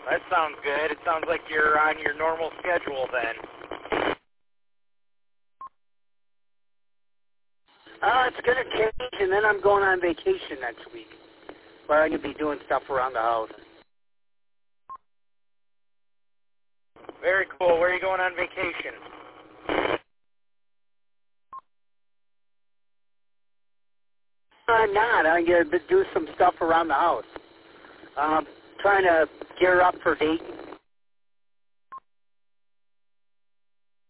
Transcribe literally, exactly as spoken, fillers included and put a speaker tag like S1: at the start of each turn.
S1: That sounds good. It sounds like you're on your normal schedule then.
S2: Uh, it's going to change, and then I'm going on vacation next week, where I'm going to be doing stuff around the house.
S1: Very cool. Where are you going on vacation?
S2: I'm not. I'm going to do some stuff around the house. Um, trying to gear up for Dayton.